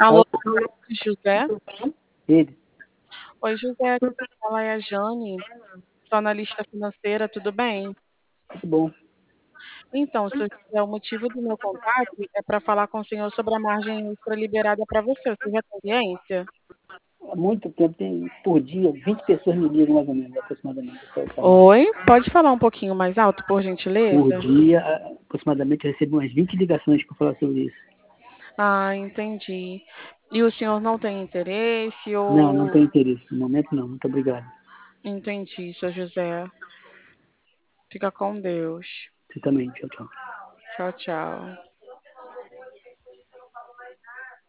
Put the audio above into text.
Alô, Alô, José? ele. Oi, José, aqui quem fala é a Jane, sou analista financeira, tudo bem? Tudo bom. Então, seu José, o motivo do meu contato é para falar com o senhor sobre a margem extra liberada para você. Você já tem ciência? Há muito tempo, tem por dia, 20 pessoas me ligam mais ou menos, aproximadamente, essa margem. Oi, pode falar um pouquinho mais alto, por Por gentileza? dia, aproximadamente, eu recebo umas 20 ligações para falar sobre isso. Ah, entendi. E o senhor não tem interesse Não, não ou... tenho interesse. No momento, não. Muito obrigado. Entendi, seu José. Fica com Deus. Você também. Tchau, tchau. Tchau, tchau.